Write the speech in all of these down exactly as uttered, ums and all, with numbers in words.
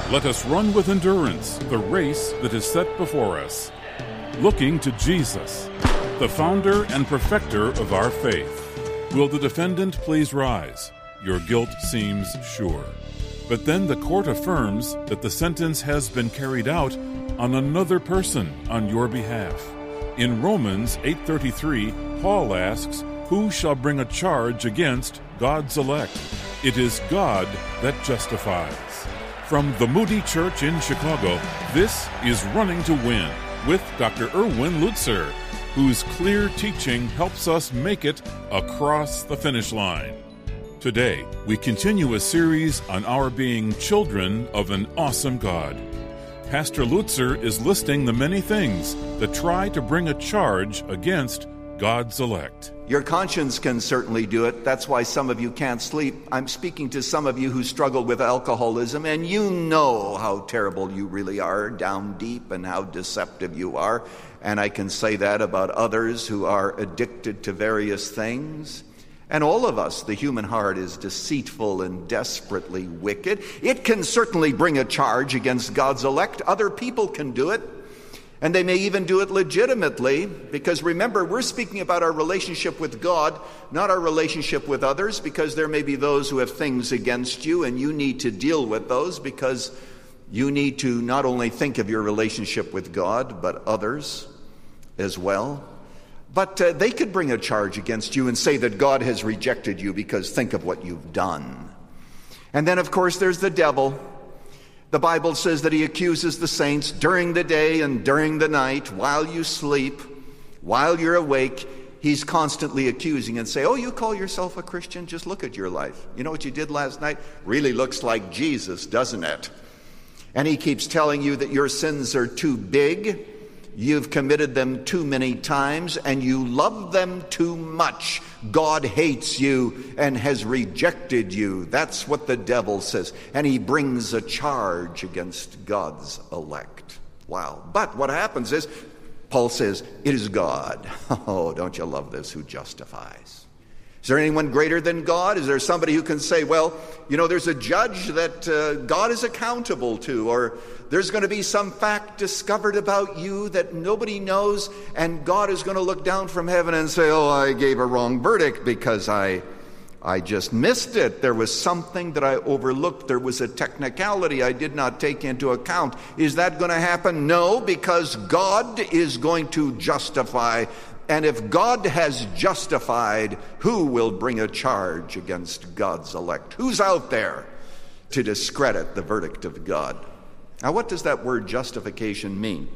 Let us run with endurance the race that is set before us, looking to Jesus, the founder and perfecter of our faith. Will the defendant please rise? Your guilt seems sure. But then the court affirms that the sentence has been carried out on another person on your behalf. In Romans eight thirty-three, Paul asks, "Who shall bring a charge against God's elect? It is God that justifies." From the Moody Church in Chicago, this is Running to Win with Doctor Erwin Lutzer, whose clear teaching helps us make it across the finish line. Today, we continue a series on our being children of an awesome God. Pastor Lutzer is listing the many things that try to bring a charge against God's elect. Your conscience can certainly do it. That's why some of you can't sleep. I'm speaking to some of you who struggle with alcoholism, and you know how terrible you really are down deep and how deceptive you are. And I can say that about others who are addicted to various things. And all of us, the human heart is deceitful and desperately wicked. It can certainly bring a charge against God's elect. Other people can do it. And they may even do it legitimately, because remember, we're speaking about our relationship with God, not our relationship with others, because there may be those who have things against you, and you need to deal with those, because you need to not only think of your relationship with God, but others as well. But uh, they could bring a charge against you and say that God has rejected you because think of what you've done. And then, of course, there's the devil. The Bible says that he accuses the saints during the day and during the night, while you sleep, while you're awake. He's constantly accusing and say, "Oh, you call yourself a Christian? Just look at your life. You know what you did last night? Really looks like Jesus, doesn't it?" And he keeps telling you that your sins are too big, you've committed them too many times, and you love them too much. God hates you and has rejected you. That's what the devil says. And he brings a charge against God's elect. Wow. But what happens is, Paul says, it is God. Oh, don't you love this, who justifies. Is there anyone greater than God? Is there somebody who can say, well, you know, there's a judge that uh, God is accountable to, or there's going to be some fact discovered about you that nobody knows, and God is going to look down from heaven and say, oh, I gave a wrong verdict because I I just missed it. There was something that I overlooked. There was a technicality I did not take into account. Is that going to happen? No, because God is going to justify. And if God has justified, who will bring a charge against God's elect? Who's out there to discredit the verdict of God? Now, what does that word justification mean?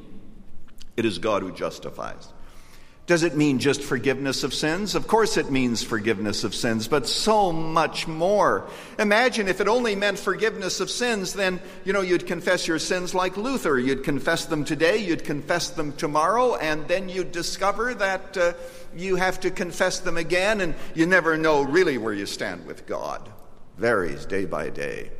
It is God who justifies. Does it mean just forgiveness of sins? Of course it means forgiveness of sins, but so much more. Imagine if it only meant forgiveness of sins, then, you know, you'd confess your sins like Luther. You'd confess them today, you'd confess them tomorrow, and then you'd discover that uh, you have to confess them again, and you never know really where you stand with God. Varies day by day.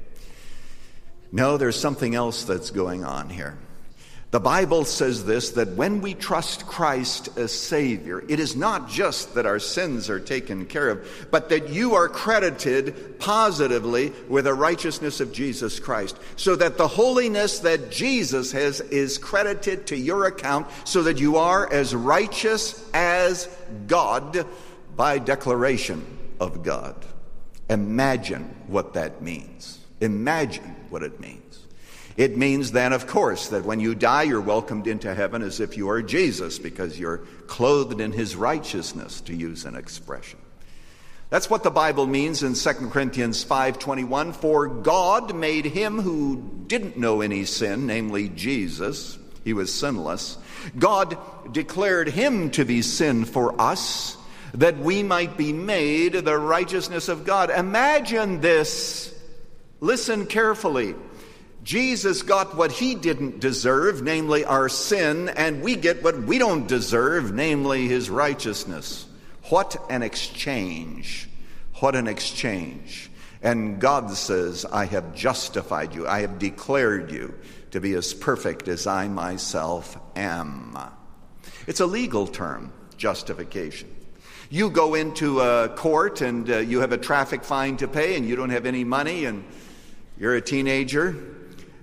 No, there's something else that's going on here. The Bible says this, that when we trust Christ as Savior, it is not just that our sins are taken care of, but that you are credited positively with the righteousness of Jesus Christ, so that the holiness that Jesus has is credited to your account, so that you are as righteous as God by declaration of God. Imagine what that means. Imagine what it means. It means then, of course, that when you die, you're welcomed into heaven as if you are Jesus, because you're clothed in his righteousness, to use an expression. That's what the Bible means in Second Corinthians five twenty-one. For God made him who didn't know any sin, namely Jesus, he was sinless. God declared him to be sin for us, that we might be made the righteousness of God. Imagine this. Listen carefully. Jesus got what he didn't deserve, namely our sin, and we get what we don't deserve, namely his righteousness. What an exchange. What an exchange. And God says, I have justified you. I have declared you to be as perfect as I myself am. It's a legal term, justification. You go into a court and uh, you have a traffic fine to pay and you don't have any money and you're a teenager.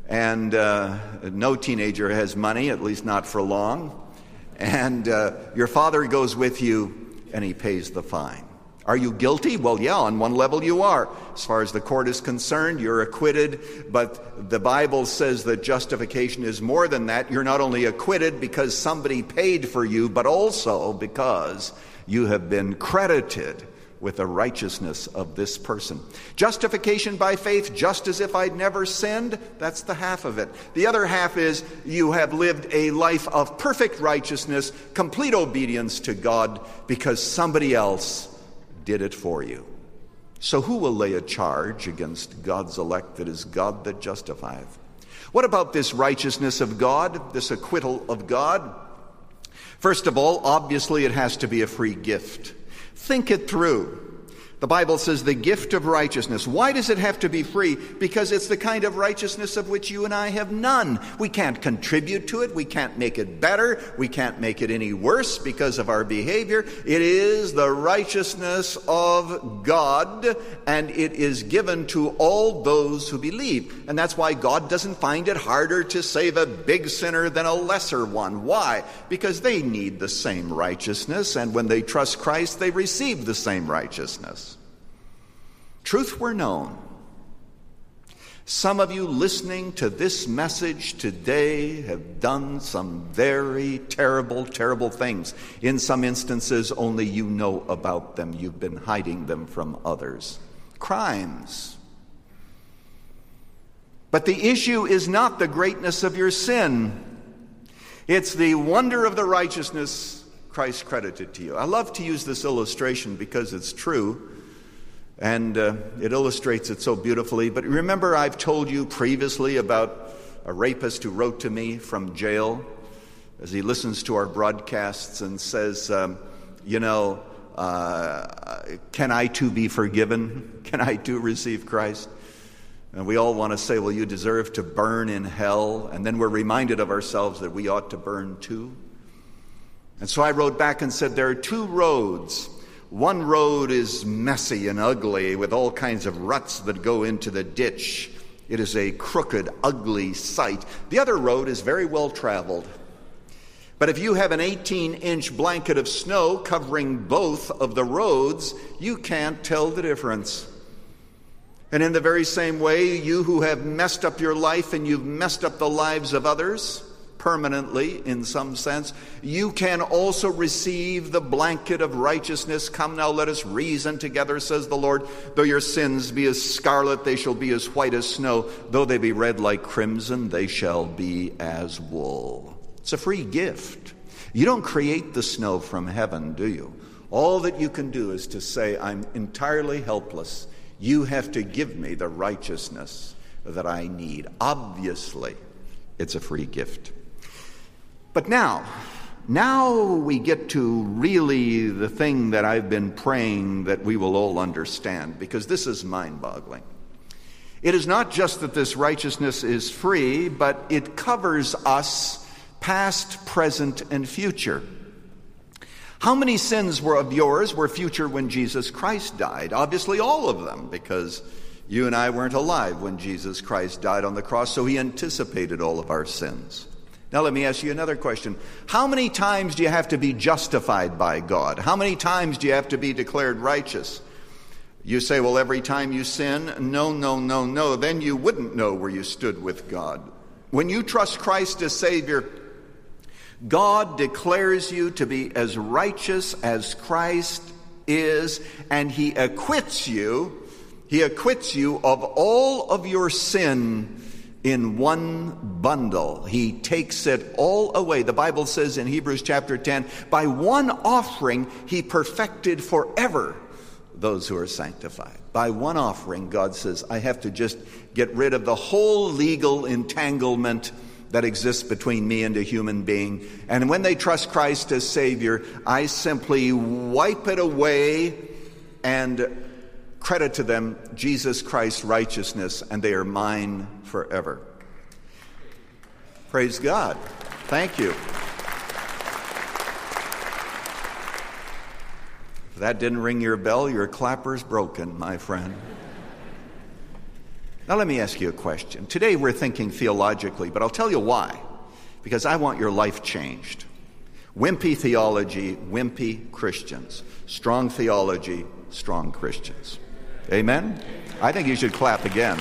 and uh, no teenager has money, at least not for long, and uh, your father goes with you and he pays the fine. Are you guilty? Well, yeah, on one level you are. As far as the court is concerned, you're acquitted, but the Bible says that justification is more than that. You're not only acquitted because somebody paid for you, but also because you have been credited with the righteousness of this person. Justification by faith, just as if I'd never sinned, that's the half of it. The other half is you have lived a life of perfect righteousness, complete obedience to God, because somebody else did it for you. So who will lay a charge against God's elect? That is God that justifieth. What about this righteousness of God, this acquittal of God? First of all, obviously it has to be a free gift. Think it through. The Bible says the gift of righteousness. Why does it have to be free? Because it's the kind of righteousness of which you and I have none. We can't contribute to it. We can't make it better. We can't make it any worse because of our behavior. It is the righteousness of God, and it is given to all those who believe. And that's why God doesn't find it harder to save a big sinner than a lesser one. Why? Because they need the same righteousness, and when they trust Christ, they receive the same righteousness. Truth were known. Some of you listening to this message today have done some very terrible, terrible things. In some instances, only you know about them. You've been hiding them from others. Crimes. But the issue is not the greatness of your sin. It's the wonder of the righteousness Christ credited to you. I love to use this illustration because it's true. And uh, it illustrates it so beautifully. But remember, I've told you previously about a rapist who wrote to me from jail as he listens to our broadcasts and says, um, you know, uh, can I too be forgiven? Can I too receive Christ? And we all want to say, well, you deserve to burn in hell. And then we're reminded of ourselves that we ought to burn too. And so I wrote back and said, there are two roads. One road is messy and ugly with all kinds of ruts that go into the ditch. It is a crooked, ugly sight. The other road is very well traveled. But if you have an eighteen-inch blanket of snow covering both of the roads, you can't tell the difference. And in the very same way, you who have messed up your life and you've messed up the lives of others, permanently in some sense, you can also receive the blanket of righteousness. Come now, let us reason together, says the Lord. Though your sins be as scarlet, they shall be as white as snow. Though they be red like crimson, they shall be as wool. It's a free gift. You don't create the snow from heaven, do you? All that you can do is to say, I'm entirely helpless. You have to give me the righteousness that I need. Obviously, it's a free gift. But now, now we get to really the thing that I've been praying that we will all understand, because this is mind-boggling. It is not just that this righteousness is free, but it covers us past, present, and future. How many sins were of yours were future when Jesus Christ died? Obviously all of them, because you and I weren't alive when Jesus Christ died on the cross, so he anticipated all of our sins. Now let me ask you another question. How many times do you have to be justified by God? How many times do you have to be declared righteous? You say, well, every time you sin? No, no, no, no. Then you wouldn't know where you stood with God. When you trust Christ as Savior, God declares you to be as righteous as Christ is, and he acquits you, he acquits you of all of your sin in one bundle. He takes it all away. The Bible says in Hebrews chapter ten, by one offering he perfected forever those who are sanctified. By one offering, God says, I have to just get rid of the whole legal entanglement that exists between me and a human being. And when they trust Christ as Savior, I simply wipe it away and credit to them Jesus Christ's righteousness, and they are mine forever. Praise God. Thank you. If that didn't ring your bell, your clapper's broken, my friend. Now let me ask you a question. Today we're thinking theologically, but I'll tell you why. Because I want your life changed. Wimpy theology, wimpy Christians. Strong theology, strong Christians. Amen? I think you should clap again.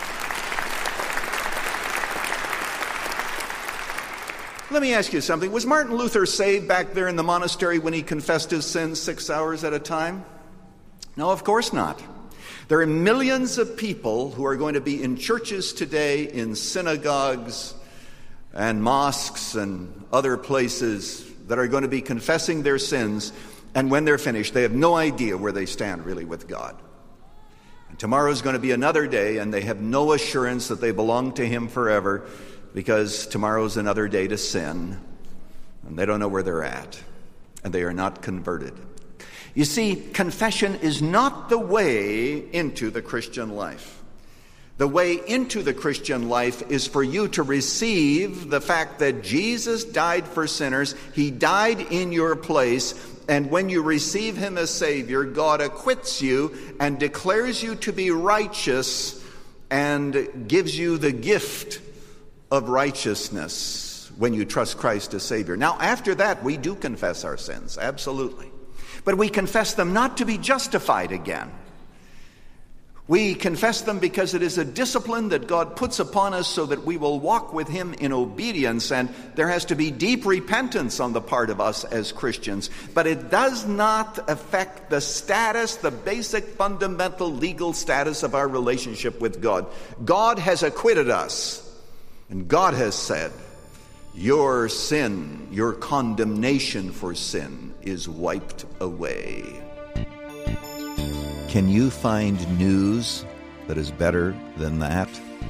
Let me ask you something. Was Martin Luther saved back there in the monastery when he confessed his sins six hours at a time? No, of course not. There are millions of people who are going to be in churches today, in synagogues and mosques and other places that are going to be confessing their sins, and when they're finished, they have no idea where they stand really with God. And tomorrow is going to be another day, and they have no assurance that they belong to Him forever, because tomorrow is another day to sin, and they don't know where they're at, and they are not converted. You see, confession is not the way into the Christian life. The way into the Christian life is for you to receive the fact that Jesus died for sinners. He died in your place, and when you receive Him as Savior, God acquits you and declares you to be righteous and gives you the gift of righteousness when you trust Christ as Savior. Now, after that, we do confess our sins, absolutely. But we confess them not to be justified again. We confess them because it is a discipline that God puts upon us so that we will walk with Him in obedience, and there has to be deep repentance on the part of us as Christians. But it does not affect the status, the basic fundamental legal status of our relationship with God. God has acquitted us, and God has said, your sin, your condemnation for sin is wiped away. Can you find news that is better than that?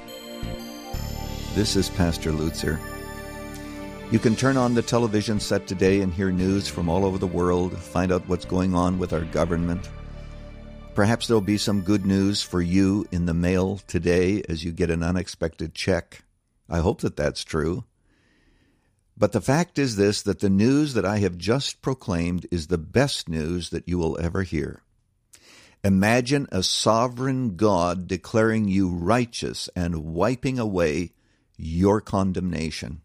This is Pastor Lutzer. You can turn on the television set today and hear news from all over the world, find out what's going on with our government. Perhaps there'll be some good news for you in the mail today as you get an unexpected check. I hope that that's true. But the fact is this, that the news that I have just proclaimed is the best news that you will ever hear. Imagine a sovereign God declaring you righteous and wiping away your condemnation.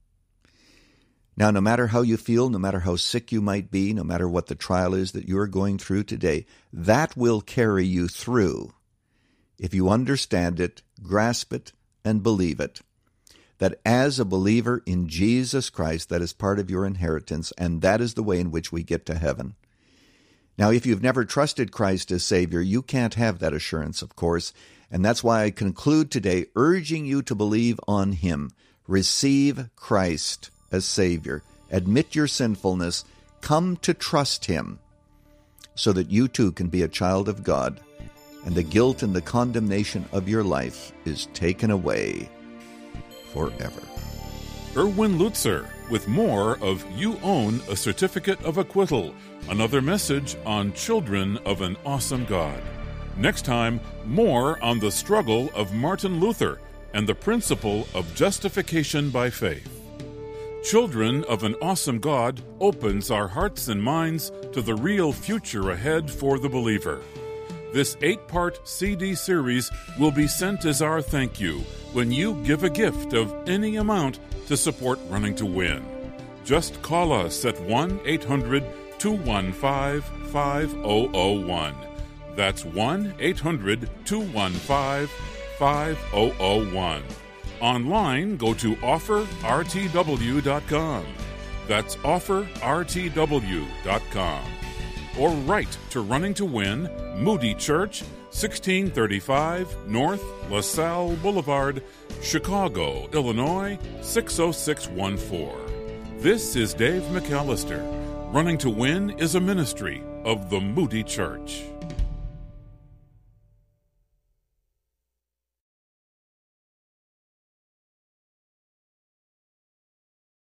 Now, no matter how you feel, no matter how sick you might be, no matter what the trial is that you are going through today, that will carry you through if you understand it, grasp it, and believe it. That as a believer in Jesus Christ, that is part of your inheritance, and that is the way in which we get to heaven. Now, if you've never trusted Christ as Savior, you can't have that assurance, of course, and that's why I conclude today urging you to believe on Him. Receive Christ as Savior. Admit your sinfulness. Come to trust Him so that you too can be a child of God, and the guilt and the condemnation of your life is taken away forever. Erwin Lutzer with more of You Own a Certificate of Acquittal, another message on Children of an Awesome God. Next time, more on the struggle of Martin Luther and the principle of justification by faith. Children of an Awesome God opens our hearts and minds to the real future ahead for the believer. This eight-part C D series will be sent as our thank you when you give a gift of any amount to support Running to Win. Just call us at one eight hundred two one five five zero zero one. That's one eight hundred two one five five zero zero one. Online, go to offer r t w dot com. That's offer r t w dot com. Or write to Running to Win, Moody Church, sixteen thirty-five North LaSalle Boulevard, Chicago, Illinois, six oh six one four. This is Dave McAllister. Running to Win is a ministry of the Moody Church.